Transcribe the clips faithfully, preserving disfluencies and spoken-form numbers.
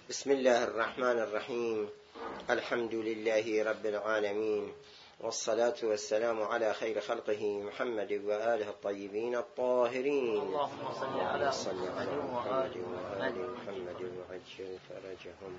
بسم الله الرحمن الرحيم. الحمد لله رب العالمين، والصلاة والسلام على خير خلقه محمد وآله الطيبين الطاهرين. اللهم صل على محمد وآل محمد وعجل فرجهم.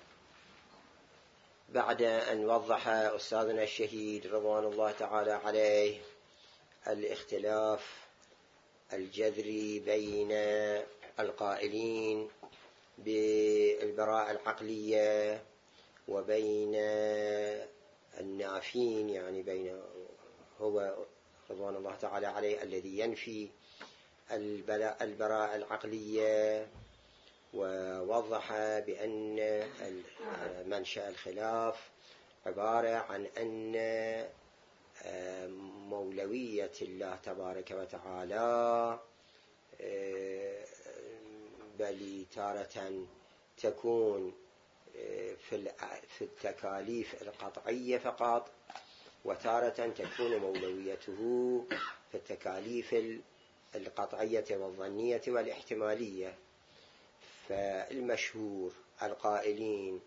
بعد أن وضح أستاذنا الشهيد رضوان الله تعالى عليه الاختلاف الجذري بين القائلين بالبراءة العقلية وبين النافين، يعني بين هو رضوان الله تعالى عليه الذي ينفي البراءة العقلية، ووضح بأن منشأ الخلاف عبارة عن أن مولوية الله تبارك وتعالى بل تارة تكون في التكاليف القطعية فقط، وتارة تكون مولويته في التكاليف القطعية والظنية والاحتمالية. فالمشهور القائلين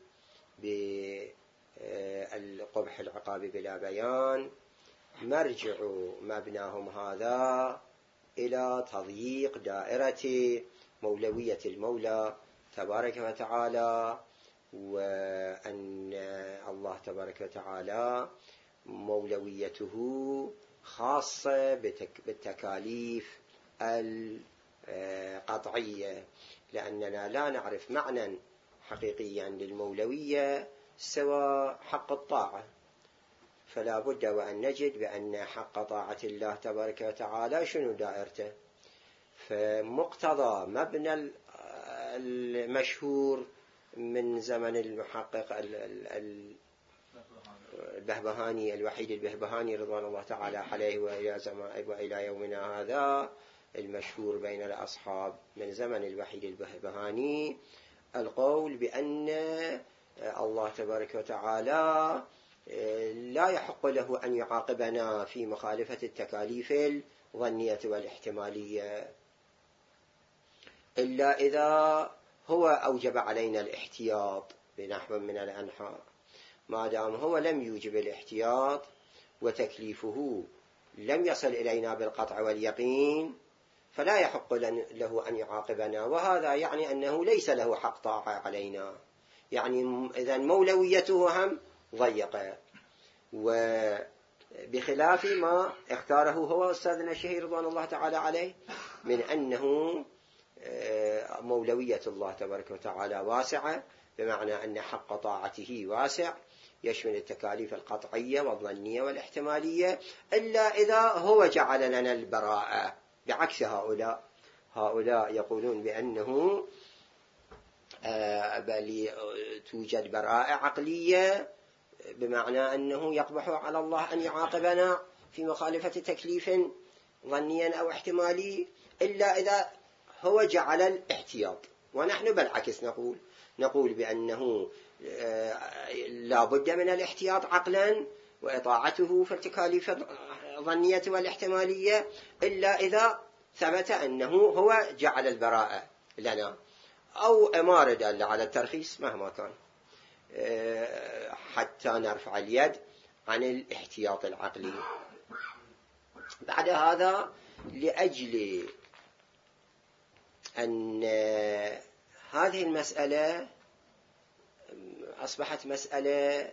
بالقبح العقاب بلا بيان مرجع مبناهم هذا إلى تضييق دائرة مولوية المولى تبارك وتعالى، وأن الله تبارك وتعالى مولويته خاصة بالتكاليف القطعية، لأننا لا نعرف معنى حقيقيا للمولوية سوى حق الطاعة، فلا بد وأن نجد بأن حق طاعة الله تبارك وتعالى شنو دائرته. فمقتضى مبنى المشهور من زمن المحقق البهبهاني الوحيد البهبهاني رضوان الله تعالى عليه وإلى يومنا هذا، المشهور بين الأصحاب من زمن الوحيد البهبهاني القول بأن الله تبارك وتعالى لا يحق له أن يعاقبنا في مخالفة التكاليف الظنية والاحتمالية إلا إذا هو أوجب علينا الاحتياط بنحو من الأنحاء. ما دام هو لم يوجب الاحتياط وتكليفه لم يصل إلينا بالقطع واليقين فلا يحق له أن يعاقبنا، وهذا يعني أنه ليس له حق طاعة علينا، يعني إذن مولويته هم ضيقة، وبخلاف ما اختاره هو أستاذنا الشهيد رضوان الله تعالى عليه من أنه مولوية الله تبارك وتعالى واسعة، بمعنى أن حق طاعته واسع يشمل التكاليف القطعية والظنية والاحتمالية، إلا إذا هو جعل لنا البراءة، بعكس هؤلاء. هؤلاء يقولون بأنه بل توجد براءة عقلية، بمعنى أنه يقبح على الله أن يعاقبنا في مخالفة تكليف ظنيا أو احتمالي إلا إذا هو جعل الاحتياط. ونحن بالعكس نقول نقول بأنه لا بد من الاحتياط عقلا وإطاعته في التكاليف الظنية والاحتمالية إلا إذا ثبت أنه هو جعل البراءة لنا، أو أمارة دالة على الترخيص مهما كان، حتى نرفع اليد عن الاحتياط العقلي. بعد هذا، لأجل أن هذه المسألة أصبحت مسألة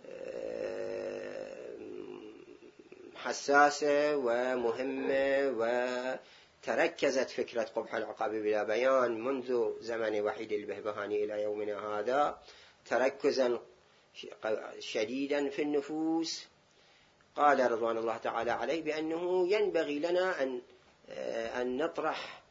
حساسة ومهمة، وتركزت فكرة قبح العقاب بلا بيان منذ زمن وحيد البهبهاني إلى يومنا هذا تركزا شديدا في النفوس. قال رضوان الله تعالى عليه بأنه ينبغي لنا أن أن نطرح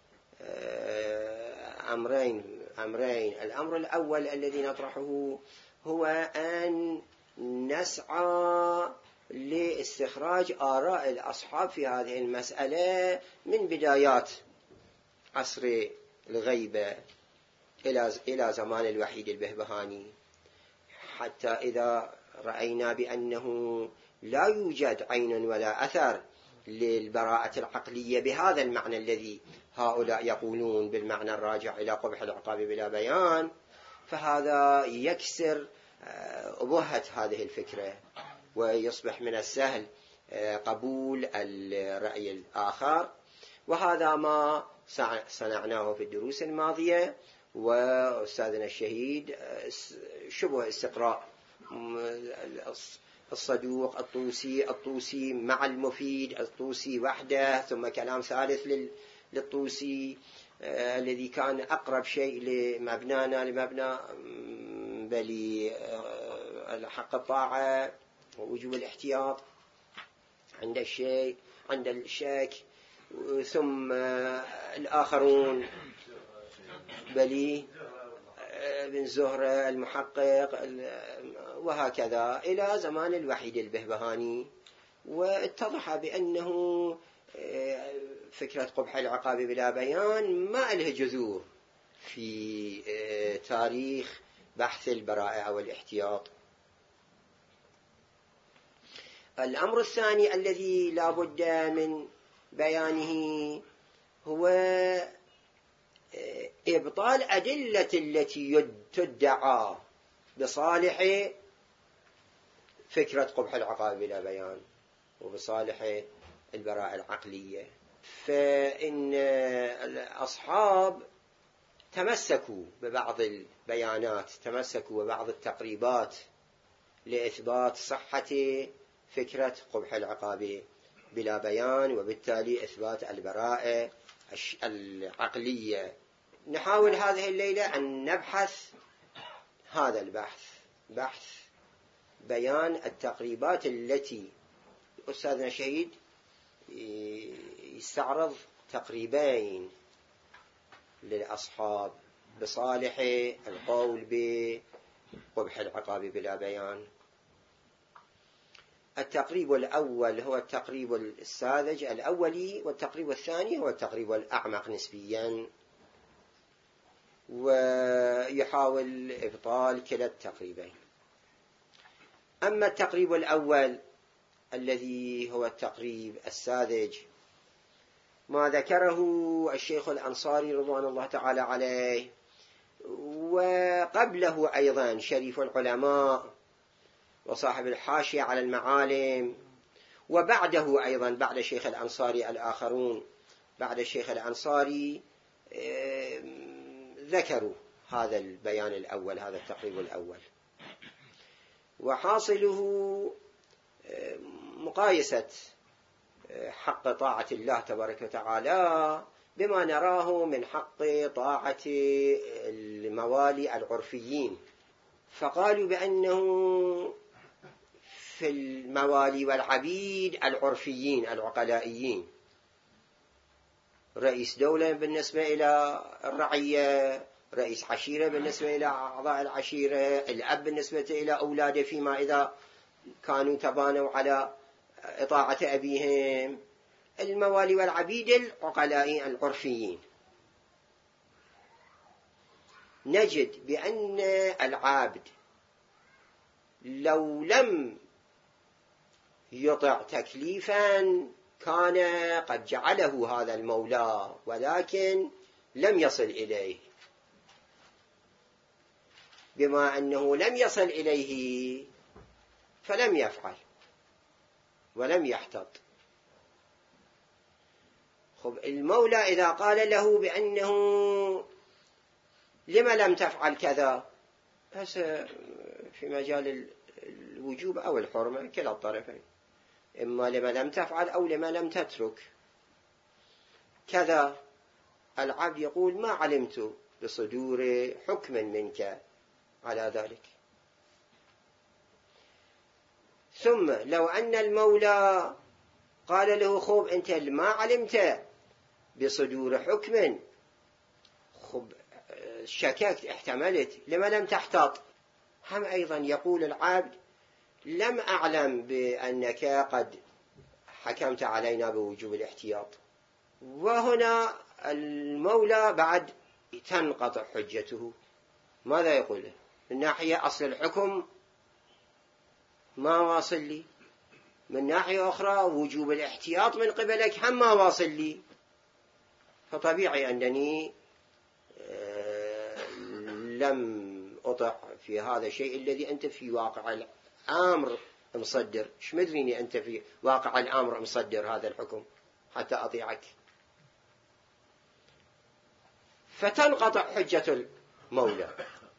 أمرين أمرين الأمر الأول الذي نطرحه هو أن نسعى لاستخراج آراء الأصحاب في هذه المسألة من بدايات عصر الغيبة إلى إلى زمان الوحيد البهبهاني، حتى إذا رأينا بأنه لا يوجد عين ولا أثر للبراءة العقلية بهذا المعنى الذي هؤلاء يقولون بالمعنى الراجع إلى قبح العقاب بلا بيان، فهذا يكسر أبهة هذه الفكرة، ويصبح من السهل قبول الرأي الآخر. وهذا ما صنعناه في الدروس الماضية، وأستاذنا الشهيد شبه استقراء الصدوق الطوسي الطوسي مع المفيد الطوسي وحده، ثم كلام ثالث للطوسي الذي كان أقرب شيء لمبنانا لمبنى بل حق الطاعة ووجوب الاحتياط عند الشيء عند الشك، ثم الآخرون بلي بن زهرة المحقق، وهكذا إلى زمان الوحيد البهبهاني. واتضح بأنه فكرة قبح العقاب بلا بيان ما له جذور في تاريخ بحث البراءة أو الاحتياط. الأمر الثاني الذي لا بد من بيانه هو إبطال أدلة التي تدعى بصالح فكرة قبح العقاب بلا بيان وبصالح البراءة العقلية. فإن الأصحاب تمسكوا ببعض البيانات، تمسكوا ببعض التقريبات لإثبات صحة فكرة قبح العقاب بلا بيان، وبالتالي إثبات البراءة العقلية. نحاول هذه الليلة أن نبحث هذا البحث، بحث بيان التقريبات التي أستاذنا الشهيد يستعرض تقريبين للأصحاب بصالح القول بقبح العقاب بلا بيان. التقريب الأول هو التقريب الساذج الأولي، والتقريب الثاني هو التقريب الأعمق نسبيا، ويحاول إبطال كلا التقريبين. أما التقريب الأول الذي هو التقريب الساذج، ما ذكره الشيخ الأنصاري رضوان الله تعالى عليه، وقبله أيضا شريف العلماء وصاحب الحاشية على المعالم، وبعده أيضا بعد الشيخ الأنصاري الآخرون بعد الشيخ الأنصاري ذكروا هذا البيان الأول، هذا التقريب الأول. وحاصله مقايسة حق طاعة الله تبارك وتعالى بما نراه من حق طاعة الموالي العرفيين. فقالوا بأنه في الموالي والعبيد العرفيين العقلائيين، رئيس دولة بالنسبة إلى الرعية، رئيس عشيرة بالنسبة إلى أعضاء العشيرة، الأب بالنسبة إلى أولاده فيما إذا كانوا تبانوا على إطاعة أبيهم، الموالي والعبيد العقلائيين العرفيين. نجد بأن العابد لو لم يطع تكليفا كان قد جعله هذا المولى، ولكن لم يصل إليه. بما أنه لم يصل إليه فلم يفعل ولم يحتط. خب المولى إذا قال له بأنه لما لم تفعل كذا، بس في مجال الوجوب أو الحرمة كلا الطرفين، إما لما لم تفعل أو لما لم تترك كذا، العبد يقول ما علمت بصدور حكم منك على ذلك. ثم لو أن المولى قال له خب أنت ما علمت بصدور حكم، خب شككت احتملت لما لم تحتاط، هم أيضا يقول العبد لم أعلم بأنك قد حكمت علينا بوجوب الاحتياط. وهنا المولى بعد تنقطع حجته. ماذا يقول؟ من ناحية أصل الحكم ما واصل لي، من ناحية أخرى وجوب الاحتياط من قبلك هم ما واصل لي، فطبيعي أنني لم أطع في هذا الشيء الذي أنت في واقع الأمر مصدر. إيش مدريني أنت في واقع الأمر مصدر هذا الحكم حتى أطيعك؟ فتنقطع حجة المولى،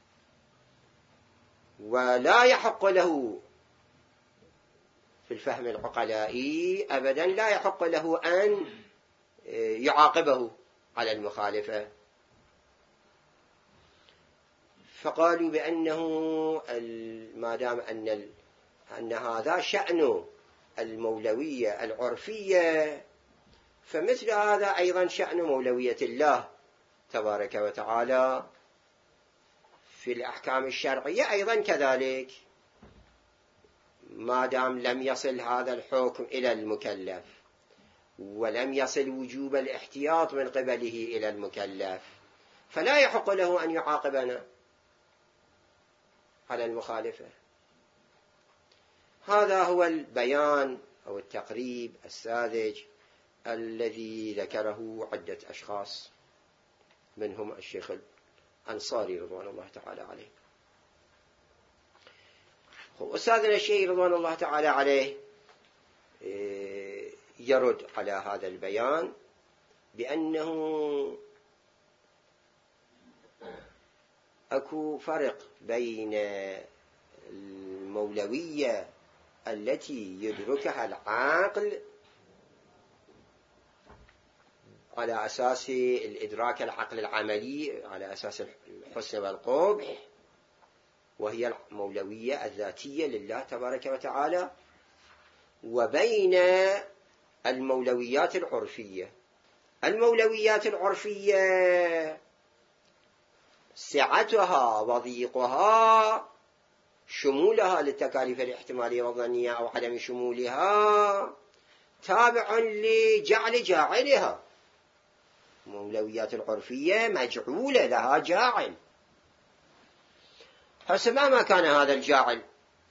ولا يحق له في الفهم العقلائي أبدا، لا يحق له أن يعاقبه على المخالفة. فقالوا بأنه ما دام أن أن هذا شأن المولوية العرفية، فمثل هذا أيضا شأن مولوية الله تبارك وتعالى في الأحكام الشرعية أيضا كذلك، ما دام لم يصل هذا الحكم إلى المكلف ولم يصل وجوب الاحتياط من قبله إلى المكلف، فلا يحق له أن يعاقبنا على المخالفة. هذا هو البيان أو التقريب الساذج الذي ذكره عدة أشخاص، منهم الشيخ الأنصاري رضوان الله تعالى عليه. أستاذنا الشيخ رضوان الله تعالى عليه يرد على هذا البيان بأنه أكو فرق بين المولوية التي يدركها العقل على أساس الإدراك العقل العملي على أساس الحسن والقبح، وهي المولوية الذاتية لله تبارك وتعالى، وبين المولويات العرفية. المولويات العرفية سعتها وضيقها، شمولها للتكاليف الاحتمالية والظنية أو عدم شمولها، تابع لجعل جاعلها. المولويات العرفية مجعولة لها جاعل، حسب ما كان هذا الجاعل،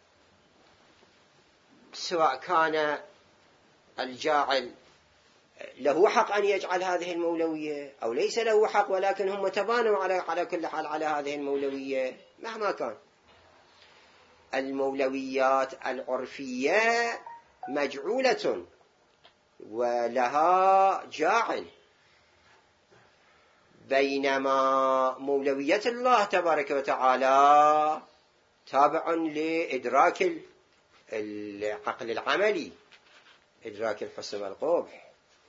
سواء كان الجاعل له حق أن يجعل هذه المولوية أو ليس له حق، ولكن هم تبانوا على على كل حال على هذه المولوية مهما كان. المولويات العرفية مجعولة ولها جاعل، بينما مولوية الله تبارك وتعالى تابع لإدراك العقل العملي، إدراك الحسن والقبح.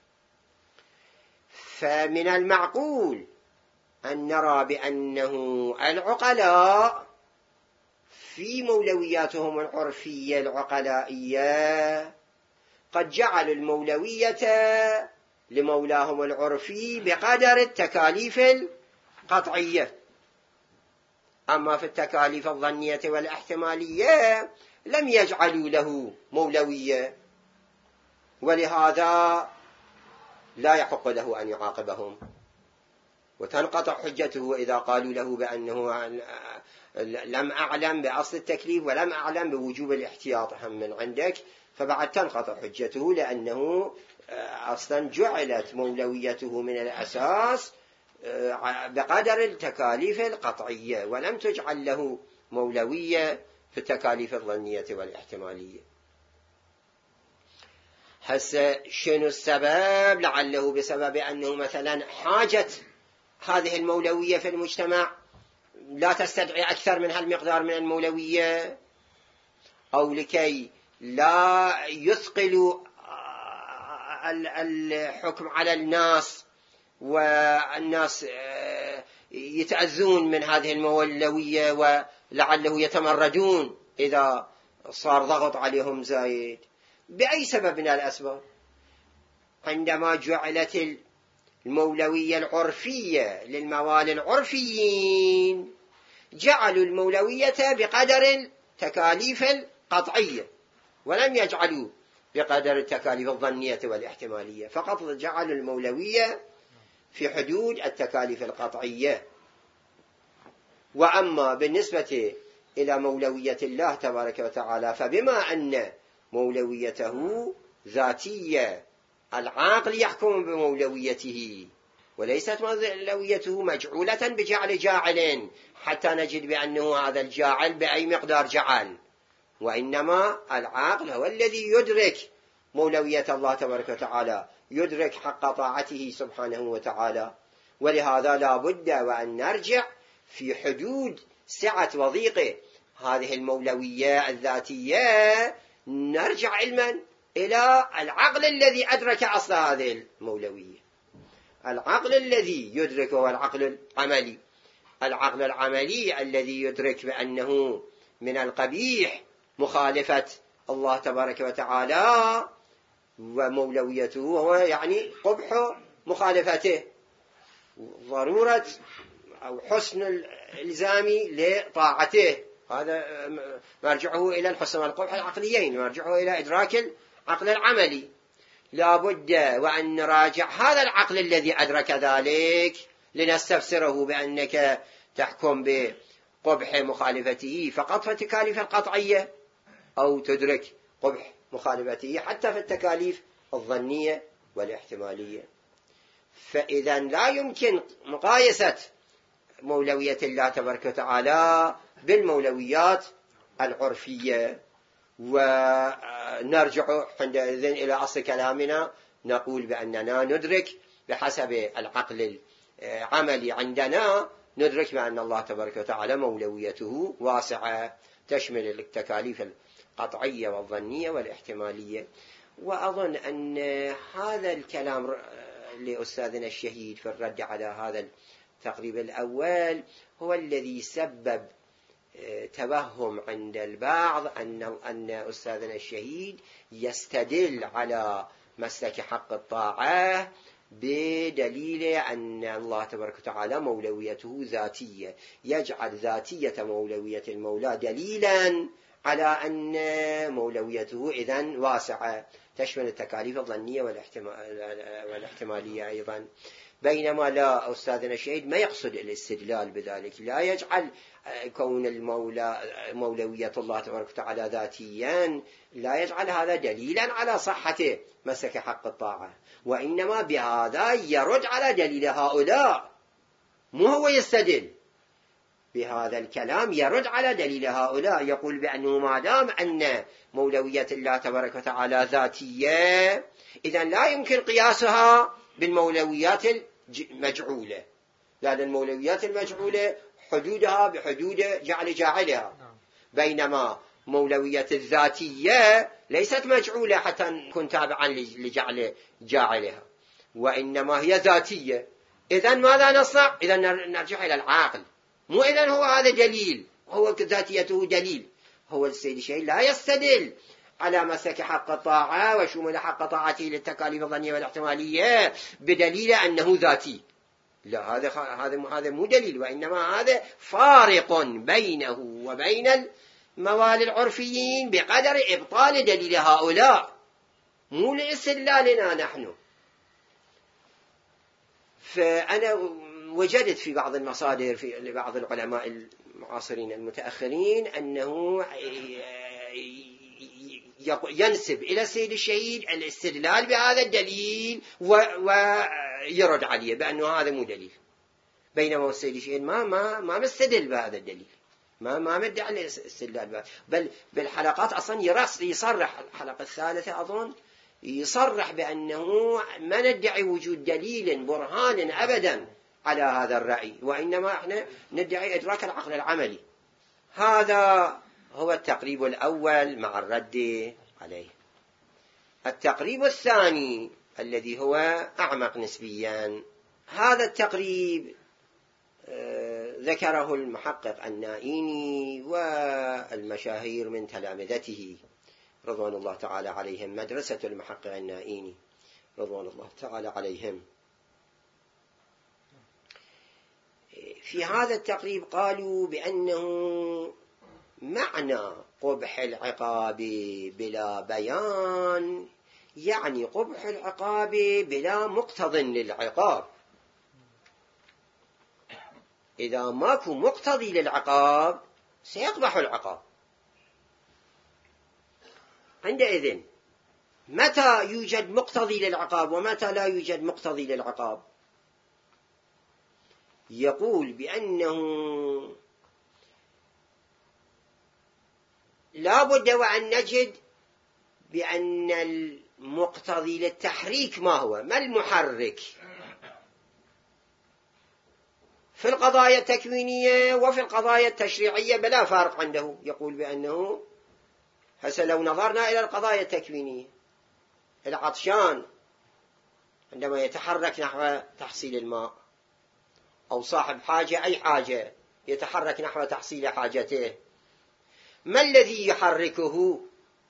فمن المعقول أن نرى بأنه العقلاء في مولوياتهم العرفية العقلائية قد جعلوا المولوية لمولاهم العرفي بقدر التكاليف القطعية، أما في التكاليف الظنية والاحتمالية لم يجعلوا له مولوية، ولهذا لا يحق له أن يعاقبهم، وتنقطع حجته إذا قالوا له بأنه لم أعلم بأصل التكليف ولم أعلم بوجوب الاحتياط هم من عندك، فبعد تنقطع حجته، لأنه أصلا جعلت مولويته من الأساس بقدر التكاليف القطعية، ولم تجعل له مولوية في التكاليف الظنية والاحتمالية. هسه شنو السبب؟ لعله بسبب أنه مثلا حاجة هذه المولوية في المجتمع لا تستدعي أكثر من هالمقدار من المولوية، أو لكي لا يثقل الحكم على الناس والناس يتأذون من هذه المولوية ولعله يتمردون إذا صار ضغط عليهم زايد. بأي سبب من الأسباب عندما جعلت المولوية العرفية للموالي العرفيين جعلوا المولوية بقدر التكاليف القطعية، ولم يجعلوا بقدر التكاليف الظنية والاحتمالية، فقط جعلوا المولوية في حدود التكاليف القطعية. وأما بالنسبة إلى مولوية الله تبارك وتعالى، فبما أن مولويته ذاتية العاقل يحكم بمولويته، وليست مولويته مجعولة بجعل جاعل حتى نجد بأنه هذا الجاعل بأي مقدار جعل، وإنما العاقل هو الذي يدرك مولوية الله تبارك وتعالى، يدرك حق طاعته سبحانه وتعالى. ولهذا لا بد وأن نرجع في حدود سعة وضيق هذه المولوية الذاتية، نرجع علما إلى العقل الذي أدرك أصل هذه المولوية. العقل الذي يدرك هو العقل العملي، العقل العملي الذي يدرك بأنه من القبيح مخالفة الله تبارك وتعالى، ومولويته هو يعني قبح مخالفته، ضرورة أو حسن الإلزامي لطاعته. هذا مرجعه إلى الحسن والقبح العقليين، مرجعه إلى إدراك العقل العملي. لا بد وأن نراجع هذا العقل الذي أدرك ذلك لنستفسره بأنك تحكم بقبح مخالفته فقط في التكاليف القطعية، أو تدرك قبح مخالفته حتى في التكاليف الظنية والاحتمالية. فإذا لا يمكن مقايسة مولوية الله تبارك وتعالى بالمولويات العرفية. ونرجع عندئذ إلى أصل كلامنا، نقول بأننا ندرك بحسب العقل العملي عندنا، ندرك بأن الله تبارك وتعالى مولويته واسعة تشمل التكاليف القطعية والظنية والاحتمالية. وأظن أن هذا الكلام لأستاذنا الشهيد في الرد على هذا التقريب الأول هو الذي سبب توهم عند البعض أن أن أستاذنا الشهيد يستدل على مسلك حق الطاعة بدليل أن الله تبارك وتعالى مولويته ذاتية، يجعل ذاتية مولوية المولى دليلا على أن مولويته إذن واسعة تشمل التكاليف الظنية والاحتمالية أيضا. بينما لا، أستاذنا الشهيد ما يقصد الاستدلال بذلك، لا يجعل كون المولى مولوية الله تبارك وتعالى ذاتيا لا يجعل هذا دليلا على صحة مسلك حق الطاعة، وإنما بهذا يرد على دليل هؤلاء، مو هو يستدل بهذا الكلام، يرد على دليل هؤلاء، يقول بأنه ما دام أن مولوية الله تبارك وتعالى ذاتية إذن لا يمكن قياسها بالمولويات المجعولة، لأن المولويات المجعولة حدودها بحدود جعل جاعلها، بينما مولوية الذاتية ليست مجعولة حتى نكون تابعا لجعل جاعلها، وإنما هي ذاتية. إذن ماذا نصنع؟ إذن نرجع إلى العاقل، مو إذن هو هذا دليل، هو ذاتيته دليل. هو السيد الشهيد لا يستدل على مسلك حق الطاعة وشمول حق طاعته للتكاليف الظنية والاحتمالية بدليل أنه ذاتي، لا، هذا هذا هذا مو دليل، وإنما هذا فارق بينه وبين الموالي العرفيين بقدر إبطال دليل هؤلاء، مو لاستدلالنا نحن. فأنا وجدت في بعض المصادر في لبعض العلماء المعاصرين المتأخرين أنه ينسب إلى السيد الشهيد الاستدلال بهذا الدليل ويرد عليه بأنه هذا مو دليل، بينما السيد الشهيد ما ما ما مستدل بهذا الدليل، ما ما مدعي على الاستدلال به، بل بالحلقات أصلا يرص يصرح، الحلقة الثالثة أظن يصرح بأنه ما ندعي وجود دليل برهان أبدا على هذا الرأي، وإنما احنا ندعي إدراك العقل العملي. هذا هو التقريب الأول مع الرد عليه. التقريب الثاني الذي هو أعمق نسبيا، هذا التقريب ذكره المحقق النائيني والمشاهير من تلامذته رضوان الله تعالى عليهم، مدرسة المحقق النائيني رضوان الله تعالى عليهم. في هذا التقريب قالوا بأنه معنى قبح العقاب بلا بيان يعني قبح العقاب بلا مقتض للعقاب. إذا ماكو مقتضي للعقاب سيقبح العقاب. عندئذ متى يوجد مقتضي للعقاب ومتى لا يوجد مقتضي للعقاب؟ يقول بأنه لا بد وأن نجد بأن المقتضي للتحريك ما هو، ما المحرك في القضايا التكوينية وفي القضايا التشريعية بلا فارق عنده. يقول بأنه هسه لو نظرنا إلى القضايا التكوينية، العطشان عندما يتحرك نحو تحصيل الماء، أو صاحب حاجة أي حاجة يتحرك نحو تحصيل حاجته، ما الذي يحركه؟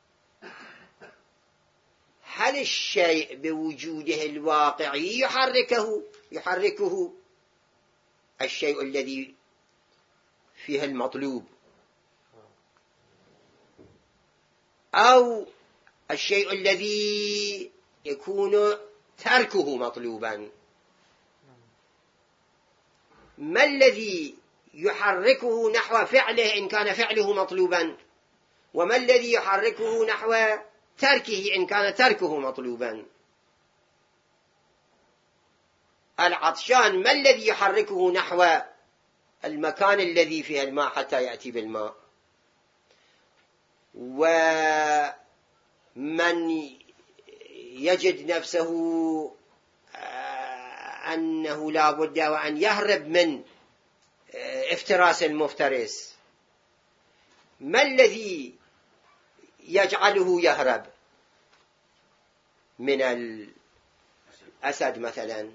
هل الشيء بوجوده الواقعي يحركه يحركه الشيء الذي فيه المطلوب، أو الشيء الذي يكون تركه مطلوبا؟ ما الذي يحركه نحو فعله إن كان فعله مطلوبا، وما الذي يحركه نحو تركه إن كان تركه مطلوبا؟ العطشان ما الذي يحركه نحو المكان الذي فيه الماء حتى يأتي بالماء؟ ومن يجد نفسه أنه لا بد وأن يهرب من افتراس المفترس، ما الذي يجعله يهرب؟ من الأسد مثلا.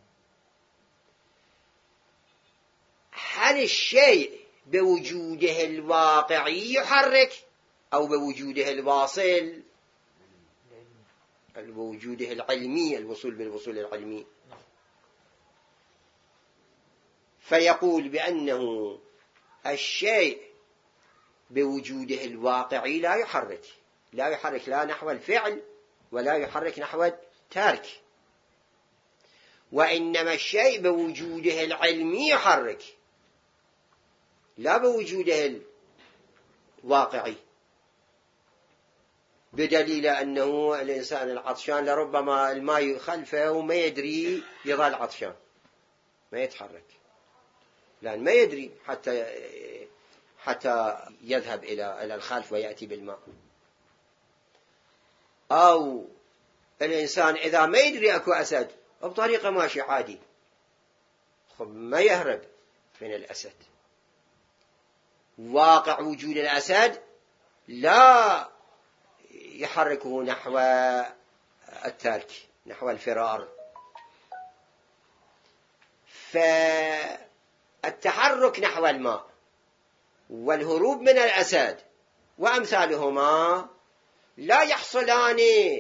هل الشيء بوجوده الواقعي يحرك أو بوجوده الواصل، بوجوده العلمي، الوصول بالوصول العلمي؟ فيقول بأنه الشيء بوجوده الواقعي لا يحرك لا يحرك لا نحو الفعل ولا يحرك نحو الترك، وإنما الشيء بوجوده العلمي يحرك لا بوجوده الواقعي، بدليل أنه الإنسان العطشان لربما الماء خلفه وما يدري يظل عطشان، ما يتحرك، لأن ما يدري حتى حتى يذهب إلى إلى الخلف ويأتي بالماء. أو الإنسان إذا ما يدري أكو أسد بطريقة ماشي عادي، خب ما يهرب من الأسد. واقع وجود الأسد لا يحركه نحو الترك، نحو الفرار. فالتحرك نحو الماء والهروب من الأسد وأمثالهما لا يحصلان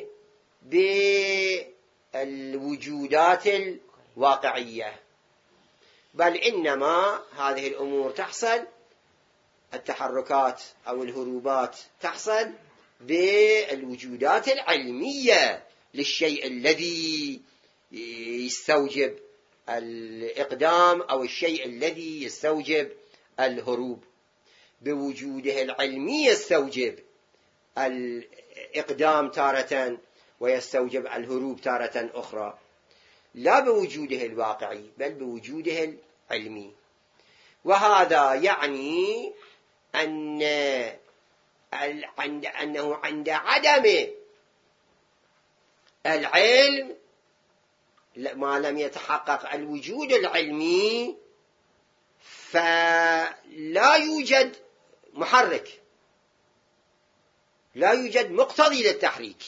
بالوجودات الواقعية، بل إنما هذه الأمور تحصل، التحركات أو الهروبات تحصل بالوجودات العلمية للشيء الذي يستوجب الإقدام أو الشيء الذي يستوجب الهروب. بوجوده العلمي يستوجب الإقدام تارة ويستوجب الهروب تارة أخرى، لا بوجوده الواقعي بل بوجوده العلمي. وهذا يعني أن أنه عند عدم العلم ما لم يتحقق الوجود العلمي فلا يوجد محرك، لا يوجد مقتضي للتحريك،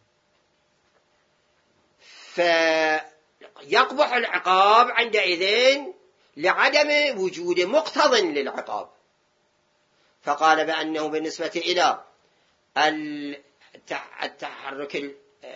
فيقبح العقاب عندئذ لعدم وجود مقتض للعقاب. فقال بأنه بالنسبة إلى التحرك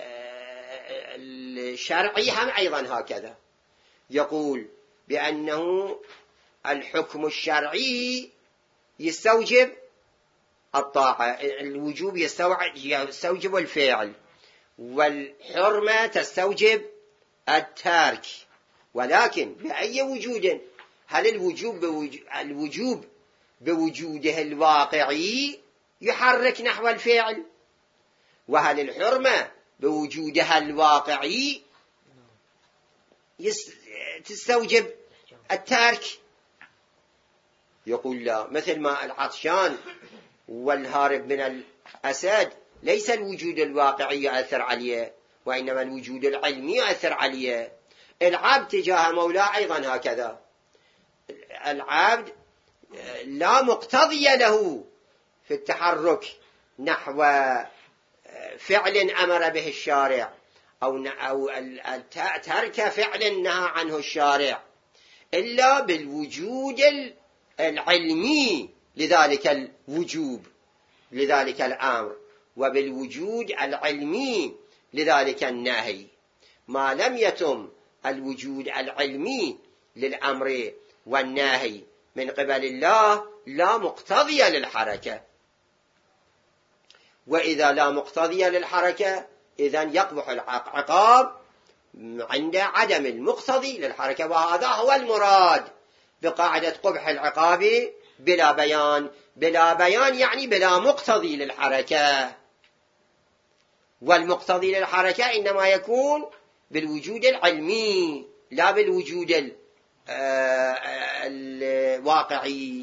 الشرعي هم أيضا هكذا، يقول بأنه الحكم الشرعي يستوجب الطاعة، الوجوب يستوجب الفعل، والحرمة تستوجب الترك، ولكن بأي وجود؟ هل الوجوب الوجوب بوجوده الواقعي يحرك نحو الفعل، وهل الحرمة بوجودها الواقعي تستوجب الترك؟ يقول لا، مثل ما العطشان والهارب من الأسد ليس الوجود الواقعي يؤثر عليه، وإنما الوجود العلمي يؤثر عليه. العبد تجاه مولاه أيضا هكذا، العبد لا مقتضي له في التحرك نحو فعل أمر به الشارع أو أو ترك فعل نهى عنه الشارع، إلا بالوجود العلمي لذلك الوجوب، لذلك الأمر، وبالوجود العلمي لذلك النهي. ما لم يتم الوجود العلمي للأمر والنهي من قبل الله لا مقتضي للحركة، وإذا لا مقتضي للحركة إذن يقبح العقاب عند عدم المقتضي للحركة، وهذا هو المراد بقاعدة قبح العقاب بلا بيان. بلا بيان يعني بلا مقتضي للحركة، والمقتضي للحركة إنما يكون بالوجود العلمي لا بالوجود الواقعي.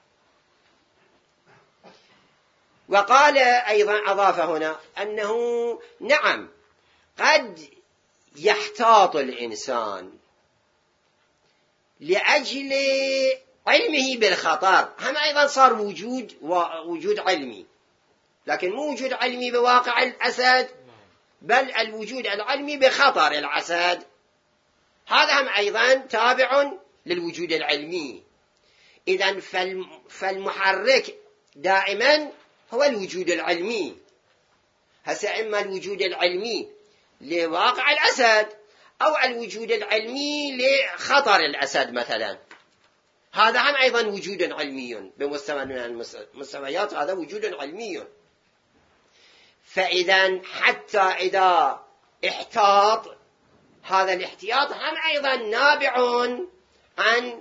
وقال أيضا، أضاف هنا أنه نعم قد يحتاط الإنسان لأجل علمه بالخطر، هم أيضا صار وجود وجود علمي، لكن مو وجود علمي بواقع الأسد، بل الوجود العلمي بخطر الأسد، هذا هم أيضا تابع للوجود العلمي. إذن فالمحرك دائما هو الوجود العلمي. هسه إما الوجود العلمي لواقع الأسد أو الوجود العلمي لخطر الأسد مثلا، هذا هم أيضا وجود علمي بمستوى من المستويات، هذا وجود علمي. فإذا حتى إذا احتاط، هذا الاحتياط هم أيضا نابع عن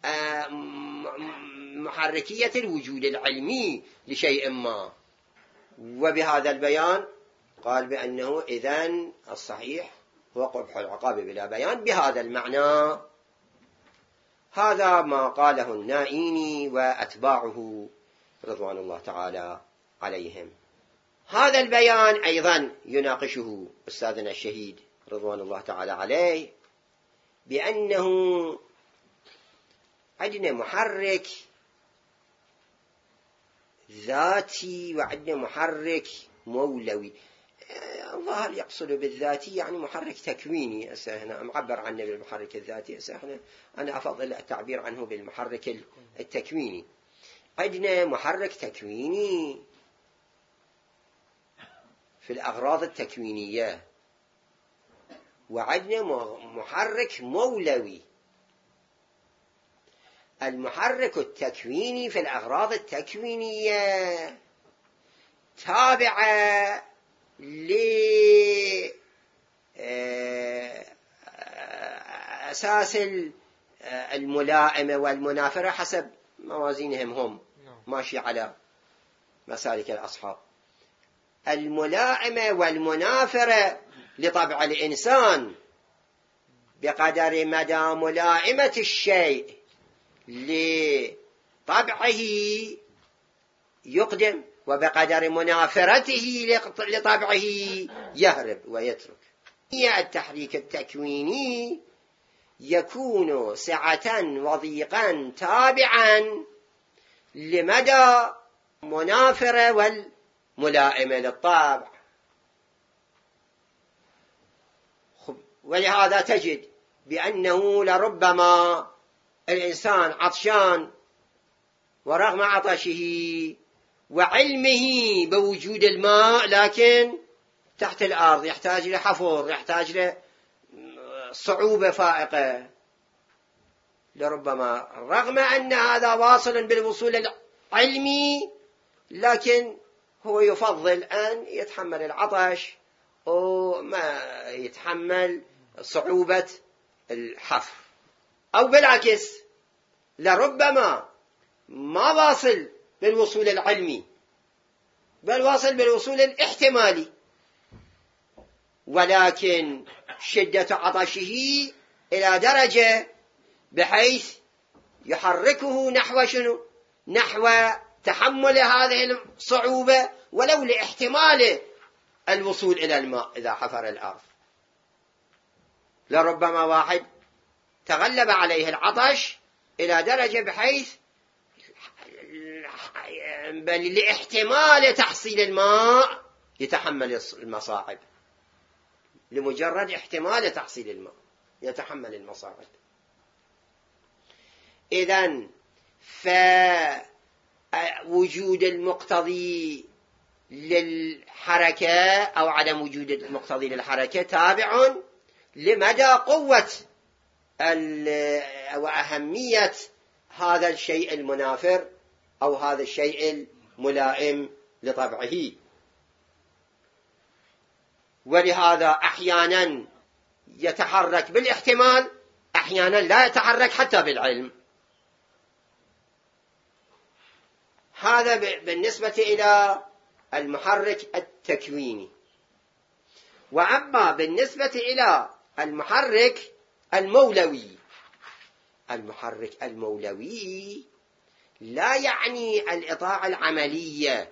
محركية الوجود العلمي لشيء ما. وبهذا البيان قال بأنه إذن الصحيح هو قبح العقاب بلا بيان بهذا المعنى. هذا ما قاله النائيني وأتباعه رضوان الله تعالى عليهم. هذا البيان أيضا يناقشه أستاذنا الشهيد رضوان الله تعالى عليه، بأنه عندنا محرك ذاتي وعندنا محرك مولوي. الله يقصد بالذاتي يعني محرك تكويني، هنا معبر عنه بالمحرك الذاتي، هنا أنا أفضل التعبير عنه بالمحرك التكويني. عندنا محرك تكويني في الأغراض التكوينية، وعندنا محرك مولوي. المحرك التكويني في الأغراض التكوينية تابعة لأساس الملائمة والمنافرة حسب موازينهم، هم ماشي على مسالك الأصحاب. الملائمة والمنافرة لطبع الإنسان بقدر مدى ملائمة الشيء لطبعه يقدم، وبقدر منافرته لطبعه يهرب ويترك. التحريك التكويني يكون سعة وضيقا تابعا لمدى منافرة والملائمة للطبع. ولهذا تجد بأنه لربما الإنسان عطشان ورغم عطشه وعلمه بوجود الماء، لكن تحت الأرض يحتاج لحفر، يحتاج لصعوبة فائقة، لربما رغم أن هذا واصل بالوصول العلمي، لكن هو يفضل أن يتحمل العطش وما يتحمل صعوبة الحفر. أو بالعكس، لربما ما واصل بالوصول العلمي بل واصل بالوصول الاحتمالي، ولكن شدة عطشه إلى درجة بحيث يحركه نحو شنو؟ نحو تحمل هذه الصعوبة ولو لاحتمال الوصول إلى الماء إذا حفر الأرض. لربما واحد تغلب عليه العطش إلى درجة بحيث بل لاحتمال تحصيل الماء يتحمل المصاعب، لمجرد احتمال تحصيل الماء يتحمل المصاعب. إذن فوجود المقتضي للحركة أو عدم وجود المقتضي للحركة تابع لمدى قوة وأهمية هذا الشيء المنافر أو هذا الشيء الملائم لطبعه. ولهذا أحيانا يتحرك بالاحتمال، أحيانا لا يتحرك حتى بالعلم. هذا بالنسبة إلى المحرك التكويني. وأما بالنسبة إلى المحرك المولوي، المحرك المولوي لا يعني الإطاعة العملية.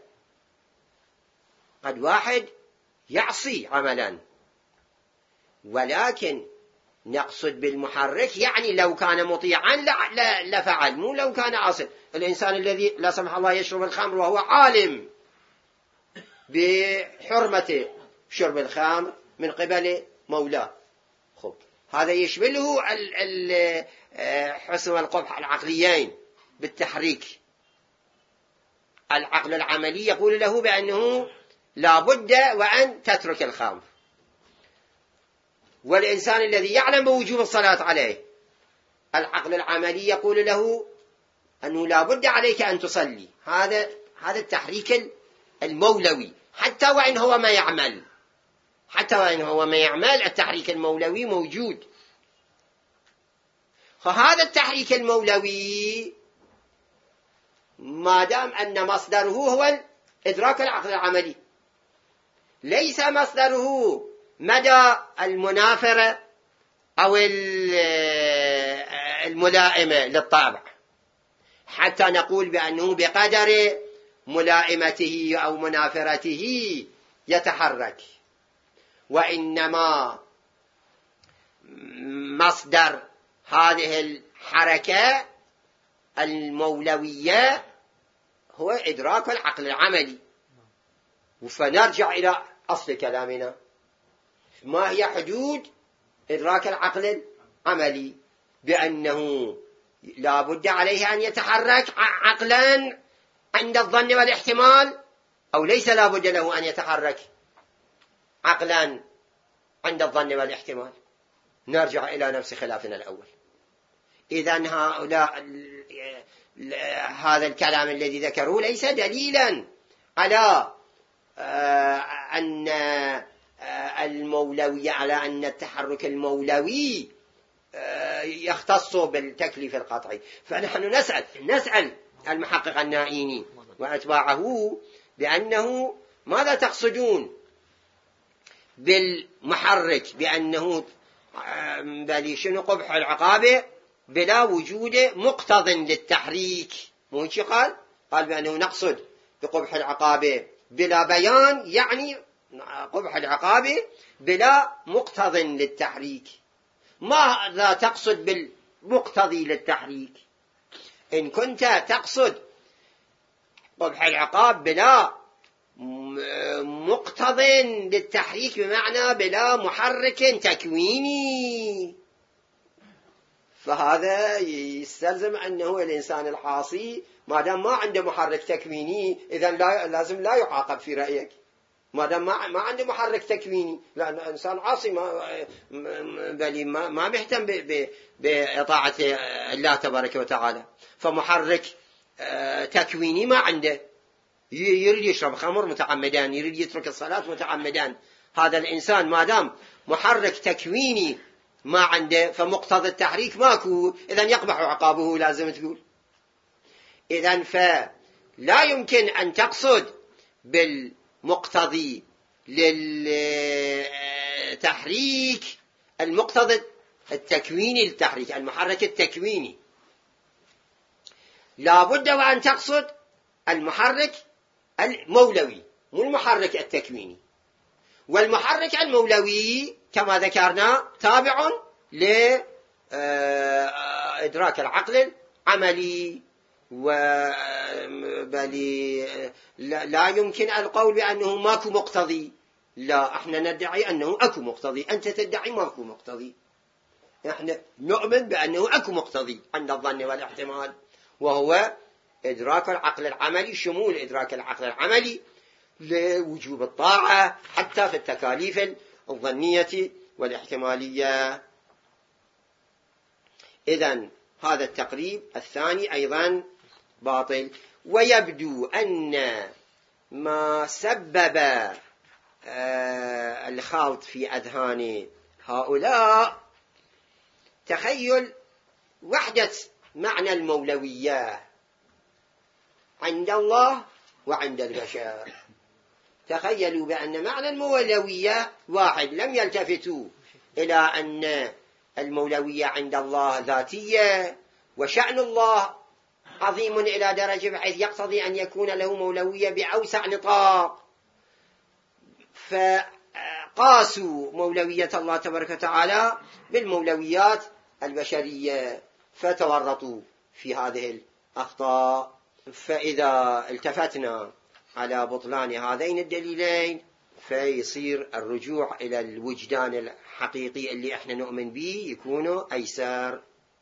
قد واحد يعصي عملا، ولكن نقصد بالمحرك يعني لو كان مطيعا لفعل، مو لو كان عاصي. الإنسان الذي لا سمح الله يشرب الخمر وهو عالم بحرمة شرب الخمر من قبل مولاه، خب هذا يشمله حسن القبح العقليين بالتحريك. العقل العملي يقول له بأنه لا بد وأن تترك الخمر، والإنسان الذي يعلم بوجوب الصلاة عليه العقل العملي يقول له أنه لا بد عليك أن تصلي. هذا هذا التحريك المولوي، حتى وإن هو ما يعمل، حتى وإن هو ما يعمل التحريك المولوي موجود. فهذا التحريك المولوي ما دام أن مصدره هو إدراك العقل العملي، ليس مصدره مدى المنافرة أو الملائمة للطابع حتى نقول بأنه بقدر ملائمته أو منافرته يتحرك، وإنما مصدر هذه الحركة المولوية هو إدراك العقل العملي. فنرجع إلى أصل كلامنا، ما هي حدود إدراك العقل العملي؟ بأنه لا بد عليه أن يتحرك عقلا عند الظن والاحتمال، أو ليس لا بد له أن يتحرك عقلا عند الظن والاحتمال. نرجع إلى نفس خلافنا الأول. إذن هؤلاء هذا الكلام الذي ذكروه ليس دليلا على أن المولوي على أن التحرك المولوي يختص بالتكليف القطعي. فنحن نسأل نسأل المحقق النائيني وأتباعه بأنه ماذا تقصدون بالمحرك؟ بأنه بل شنو قبح العقابة بلا وجود مقتض للتحريك؟ مو هيك قال؟ قال بأنه نقصد بقبح العقابة بلا بيان، يعني قبح العقابة بلا مقتض للتحريك. ماذا تقصد بالمقتضي للتحريك؟ إن كنت تقصد قبح العقاب بلا مقتض للتحريك بمعنى بلا محرك تكويني، فهذا يستلزم أنه الإنسان العاصي ما دام ما عنده محرك تكويني إذن لا لازم لا يعاقب في رأيك. ما دام ما ما عنده محرك تكويني، لأن إنسان عاصي ما بل ما ما بيهتم بإطاعة الله تبارك وتعالى، فمحرك تكويني ما عنده، يريد يشرب خمر متعمدا، يريد يترك الصلاة متعمدا. هذا الإنسان ما دام محرك تكويني ما عنده فمقتضى التحريك ماكو، إذن يقبح عقابه لازم تقول. إذن فلا يمكن أن تقصد بالمقتضي للتحريك المقتضى التكويني للتحريك، المحرك التكويني، لا بد وأن تقصد المحرك المولوي مو المحرك التكويني. والمحرك المولوي كما ذكرنا تابع لإدراك العقل العملي، وبالي لا يمكن القول بأنه ماكو مقتضي، لا، احنا ندعي أنه أكو مقتضي، أنت تدعي ماكو مقتضي، احنا نؤمن بأنه أكو مقتضي عند الظن والاحتمال، وهو إدراك العقل العملي، شمول إدراك العقل العملي لوجوب الطاعة حتى في التكاليف الظنية والاحتمالية. إذن هذا التقريب الثاني أيضا باطل. ويبدو أن ما سبب الخلط في أذهان هؤلاء تخيل وحدة معنى المولوية عند الله وعند البشر. تخيلوا بأن معنى المولوية واحد، لم يلتفتوا إلى أن المولوية عند الله ذاتية، وشأن الله عظيم إلى درجة بحيث يقتضي أن يكون له مولوية بأوسع نطاق، فقاسوا مولوية الله تبارك وتعالى بالمولويات البشرية فتورطوا في هذه الأخطاء. فإذا التفتنا على بطلان هذين الدليلين فيصير الرجوع إلى الوجدان الحقيقي اللي احنا نؤمن به يكون أيسر.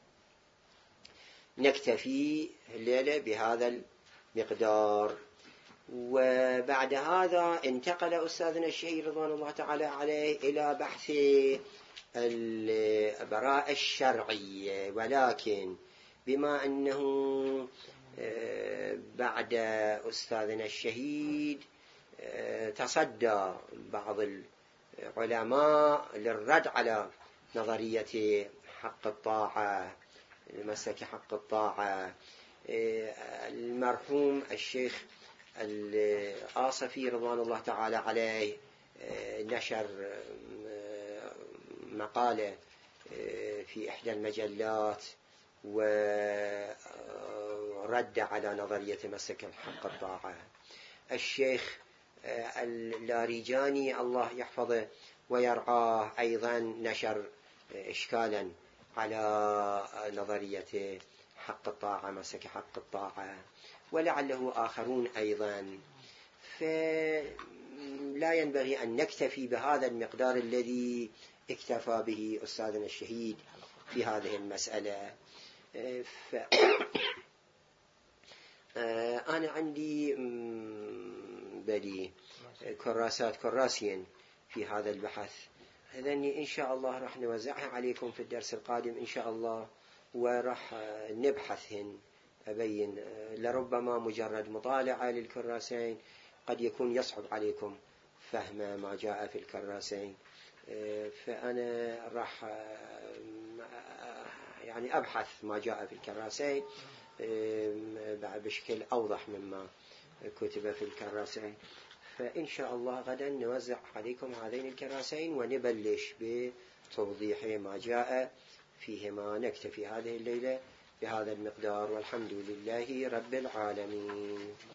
نكتفي الليلة بهذا المقدار. وبعد هذا انتقل أستاذنا الشهير رضوان الله تعالى عليه إلى بحث البراءة الشرعية، ولكن بما أنه بعد أستاذنا الشهيد تصدى بعض العلماء للرد على نظرية حق الطاعة، مسلك حق الطاعة، المرحوم الشيخ الآصفي رضوان الله تعالى عليه نشر مقالة في إحدى المجلات ورد على نظرية مسلك حق الطاعة. الشيخ اللاریجانی الله يحفظه ويرعاه أيضا نشر إشكالا على نظرية حق الطاعة، مسلك حق الطاعة، ولعله آخرون أيضا. فلا ينبغي أن نكتفي بهذا المقدار الذي اكتفى به أستاذنا الشهيد في هذه المسألة. ف... أنا عندي بلي كراسات كراسين في هذا البحث، إذن إن شاء الله راح نوزعها عليكم في الدرس القادم إن شاء الله، وراح نبحثهن أبين. لربما مجرد مطالعة للكراسين قد يكون يصعب عليكم فهم ما جاء في الكراسين، فأنا راح يعني أبحث ما جاء في الكراسين بشكل أوضح مما كتب في الكراسين. فإن شاء الله غدا نوزع عليكم هذين الكراسين ونبلش بتوضيح ما جاء فيهما. نكتفي هذه الليلة بهذا المقدار، والحمد لله رب العالمين.